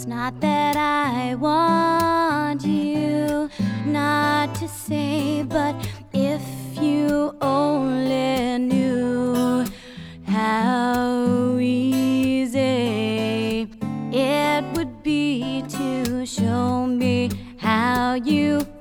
not that I want you not to say, but if you only knew how easy it would be to show me how you